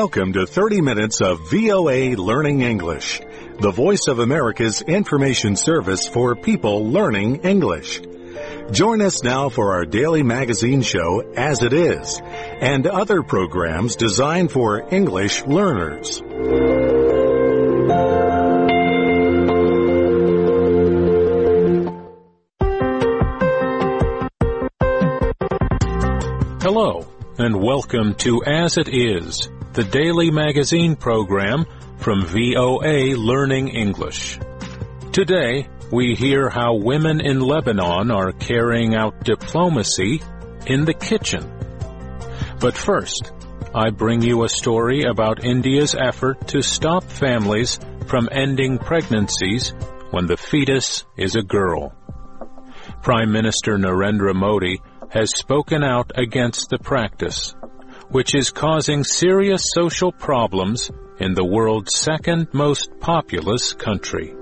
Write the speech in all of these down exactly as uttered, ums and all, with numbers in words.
Welcome to thirty minutes of V O A Learning English, the voice of America's information service for people learning English. Join us now for our daily magazine show, As It Is, and other programs designed for English learners. Hello, and welcome to As It Is, the daily magazine program from V O A Learning English. Today, we hear how women in Lebanon are carrying out diplomacy in the kitchen. But first, I bring you a story about India's effort to stop families from ending pregnancies when the fetus is a girl. Prime Minister Narendra Modi has spoken out against the practice, which is causing serious social problems in the world's second most populous country.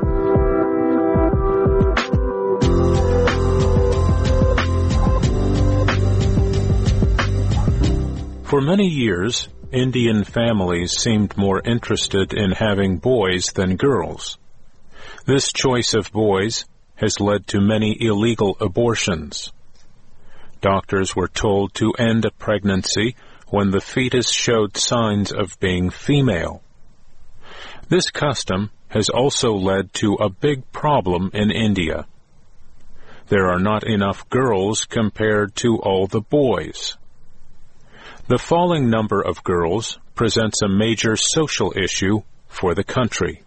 For many years, Indian families seemed more interested in having boys than girls. This choice of boys has led to many illegal abortions. Doctors were told to end a pregnancy when the fetus showed signs of being female. This custom has also led to a big problem in India. There are not enough girls compared to all the boys. The falling number of girls presents a major social issue for the country.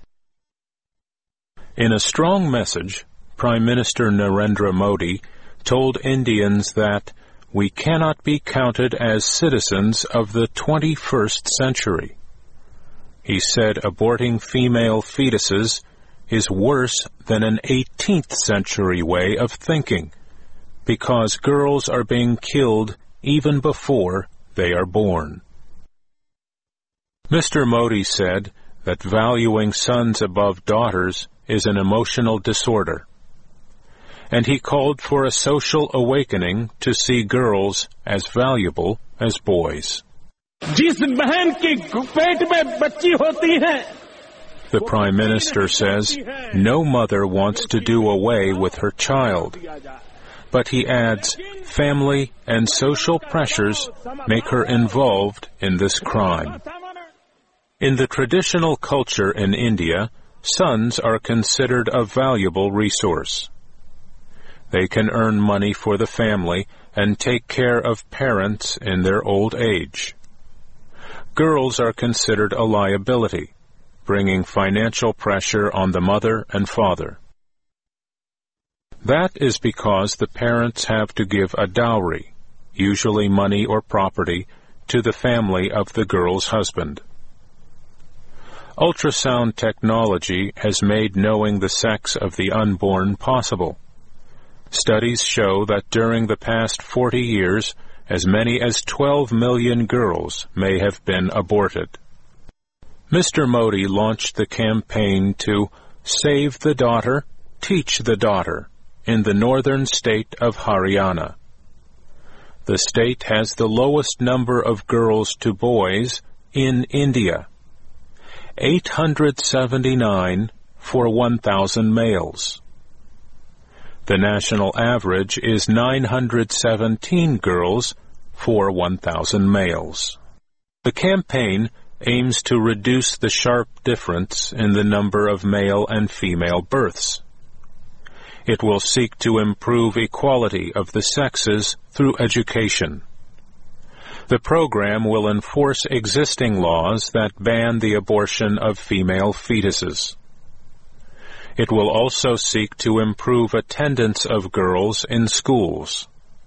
In a strong message, Prime Minister Narendra Modi told Indians that we cannot be counted as citizens of the twenty-first century. He said aborting female fetuses is worse than an eighteenth century way of thinking, because girls are being killed even before they are born. Mister Modi said that valuing sons above daughters is an emotional disorder, and he called for a social awakening to see girls as valuable as boys. The Prime Minister says no mother wants to do away with her child, but he adds family and social pressures make her involved in this crime. In the traditional culture in India, sons are considered a valuable resource. They can earn money for the family and take care of parents in their old age. Girls are considered a liability, bringing financial pressure on the mother and father. That is because the parents have to give a dowry, usually money or property, to the family of the girl's husband. Ultrasound technology has made knowing the sex of the unborn possible. Studies show that during the past forty years, as many as twelve million girls may have been aborted. Mister Modi launched the campaign to Save the Daughter, Teach the Daughter in the northern state of Haryana. The state has the lowest number of girls to boys in India, eight hundred seventy-nine for one thousand males. The national average is nine hundred seventeen girls for one thousand males. The campaign aims to reduce the sharp difference in the number of male and female births. It will seek to improve equality of the sexes through education. The program will enforce existing laws that ban the abortion of female fetuses. It will also seek to improve attendance of girls in schools.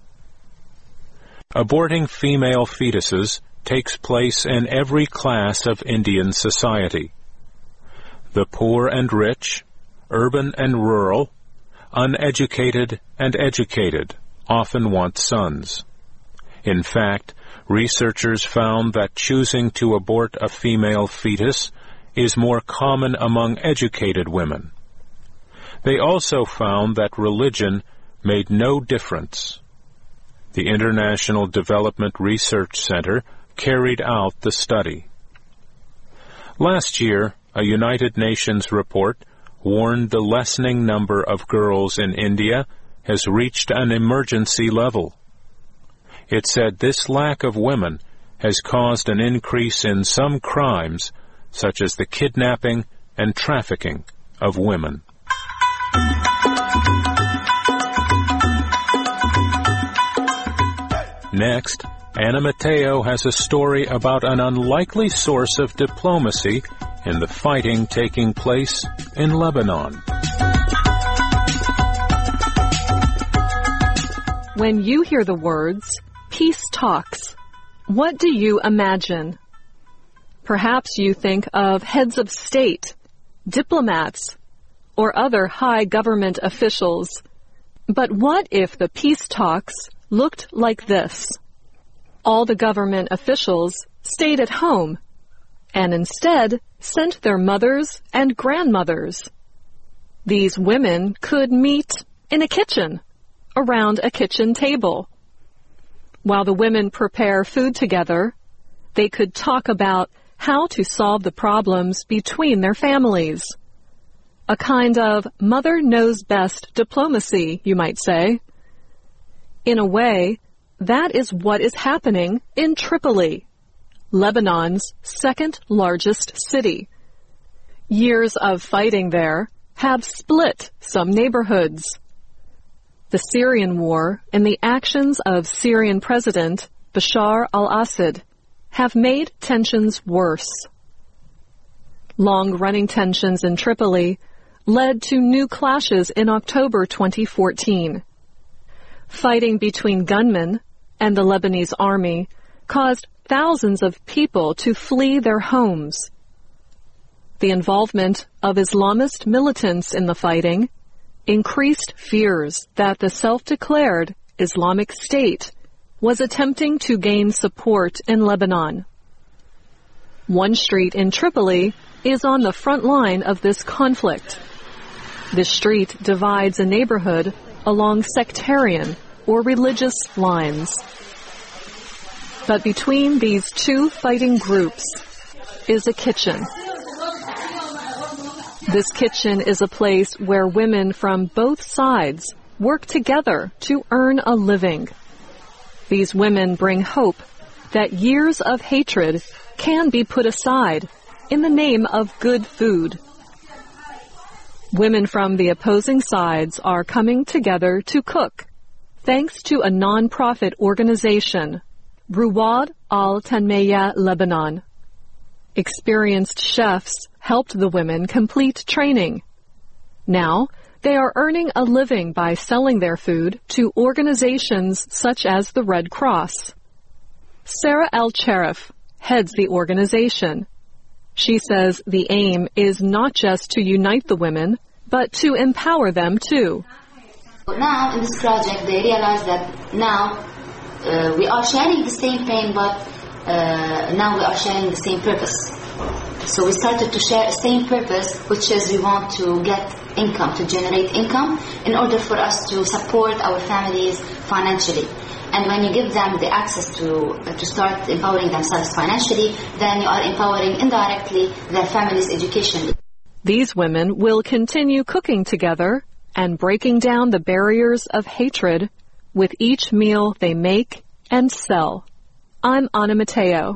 Aborting female fetuses takes place in every class of Indian society. The poor and rich, urban and rural, uneducated and educated often want sons. In fact, researchers found that choosing to abort a female fetus is more common among educated women. They also found that religion made no difference. The International Development Research Center carried out the study. Last year, a United Nations report warned the lessening number of girls in India has reached an emergency level. It said this lack of women has caused an increase in some crimes, such as the kidnapping and trafficking of women. Next, Anna Mateo has a story about an unlikely source of diplomacy in the fighting taking place in Lebanon. When you hear the words, peace talks, what do you imagine? Perhaps you think of heads of state, diplomats, or other high government officials. But what if the peace talks looked like this? All the government officials stayed at home and instead sent their mothers and grandmothers. These women could meet in a kitchen, around a kitchen table. While the women prepare food together, they could talk about how to solve the problems between their families. A kind of mother knows best diplomacy, you might say. In a way, that is what is happening in Tripoli, Lebanon's second largest city. Years of fighting there have split some neighborhoods. The Syrian war and the actions of Syrian President Bashar al-Assad have made tensions worse. Long-running tensions in Tripoli led to new clashes in October twenty fourteen. Fighting between gunmen and the Lebanese army caused thousands of people to flee their homes. The involvement of Islamist militants in the fighting increased fears that the self-declared Islamic State was attempting to gain support in Lebanon. One street in Tripoli is on the front line of this conflict. This street divides a neighborhood along sectarian or religious lines. But between these two fighting groups is a kitchen. This kitchen is a place where women from both sides work together to earn a living. These women bring hope that years of hatred can be put aside in the name of good food. Women from the opposing sides are coming together to cook, thanks to a non-profit organization, Ruwad al-Tanmeya Lebanon. Experienced chefs helped the women complete training. Now, they are earning a living by selling their food to organizations such as the Red Cross. Sarah Al-Cherif heads the organization. She says the aim is not just to unite the women, but to empower them too. Now, in this project, they realize that now uh, we are sharing the same pain, but uh, now we are sharing the same purpose. So we started to share the same purpose, which is we want to get income, to generate income, in order for us to support our families financially. And when you give them the access to uh, to start empowering themselves financially, then you are empowering indirectly their family's education. These women will continue cooking together and breaking down the barriers of hatred with each meal they make and sell. I'm Anna Mateo.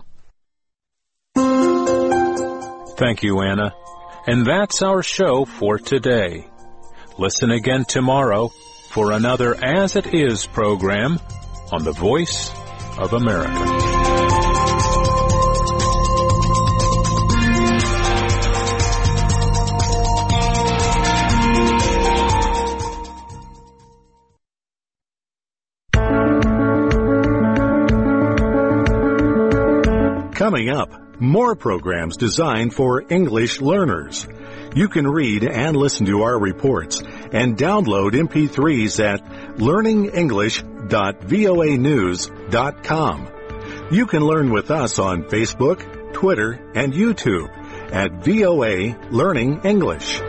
Thank you, Anna. And that's our show for today. Listen again tomorrow for another As It Is program on the Voice of America. Coming up, more programs designed for English learners. You can read and listen to our reports and download M P threes at learning english dot voa news dot com. You can learn with us on Facebook, Twitter, and YouTube at V O A Learning English.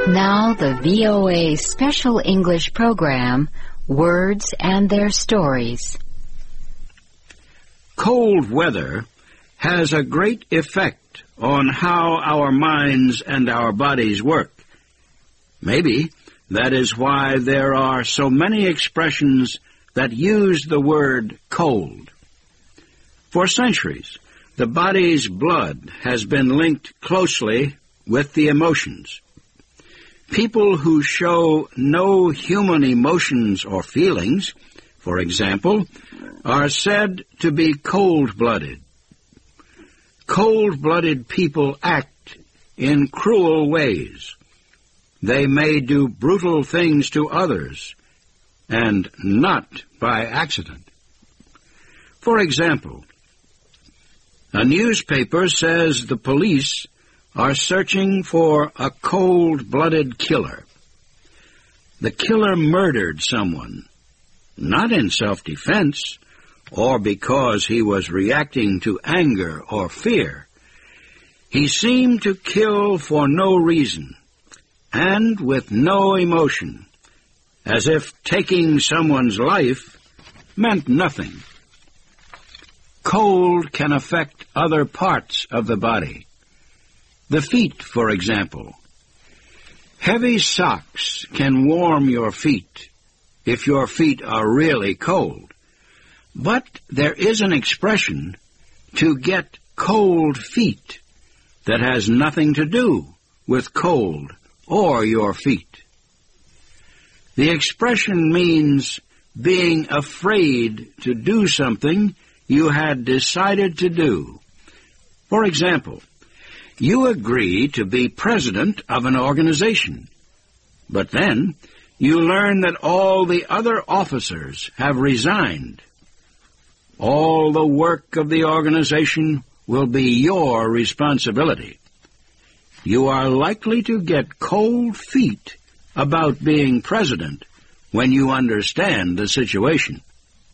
Now the V O A Special English Program, Words and Their Stories. Cold weather has a great effect on how our minds and our bodies work. Maybe that is why there are so many expressions that use the word cold. For centuries, the body's blood has been linked closely with the emotions. People who show no human emotions or feelings, for example, are said to be cold-blooded. Cold-blooded people act in cruel ways. They may do brutal things to others, and not by accident. For example, a newspaper says the police are searching for a cold-blooded killer. The killer murdered someone, not in self-defense, or because he was reacting to anger or fear. He seemed to kill for no reason, and with no emotion, as if taking someone's life meant nothing. Cold can affect other parts of the body. The feet, for example. Heavy socks can warm your feet if your feet are really cold. But there is an expression to get cold feet that has nothing to do with cold or your feet. The expression means being afraid to do something you had decided to do. For example, you agree to be president of an organization, but then you learn that all the other officers have resigned. All the work of the organization will be your responsibility. You are likely to get cold feet about being president when you understand the situation.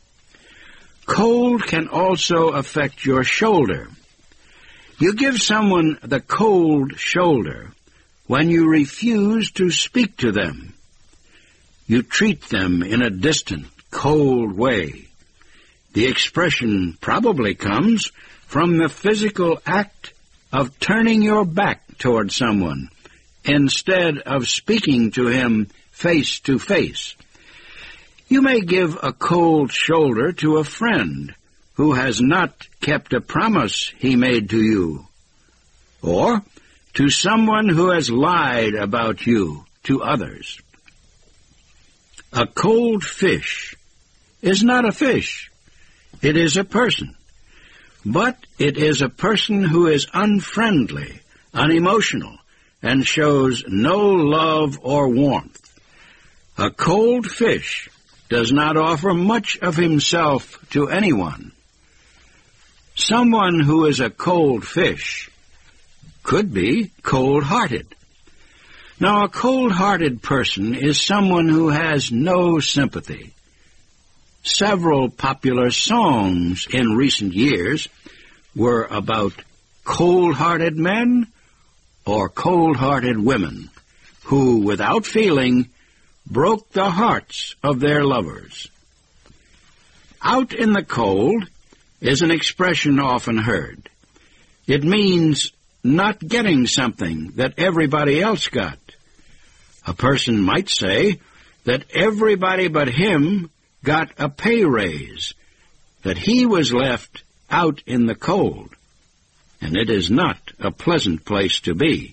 Cold can also affect your shoulder. You give someone the cold shoulder when you refuse to speak to them. You treat them in a distant, cold way. The expression probably comes from the physical act of turning your back toward someone instead of speaking to him face to face. You may give a cold shoulder to a friend who has not kept a promise he made to you, or to someone who has lied about you to others. A cold fish is not a fish. It is a person. But it is a person who is unfriendly, unemotional, and shows no love or warmth. A cold fish does not offer much of himself to anyone. Someone who is a cold fish could be cold-hearted. Now, a cold-hearted person is someone who has no sympathy. Several popular songs in recent years were about cold-hearted men or cold-hearted women who, without feeling, broke the hearts of their lovers. Out in the cold is an expression often heard. It means not getting something that everybody else got. A person might say that everybody but him got a pay raise, that he was left out in the cold, and it is not a pleasant place to be.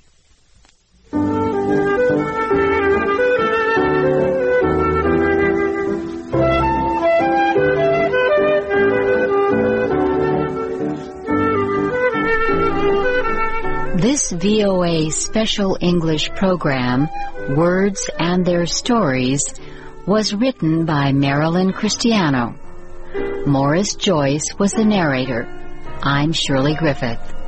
This V O A Special English Program, Words and Their Stories, was written by Marilyn Cristiano. Morris Joyce was the narrator. I'm Shirley Griffith.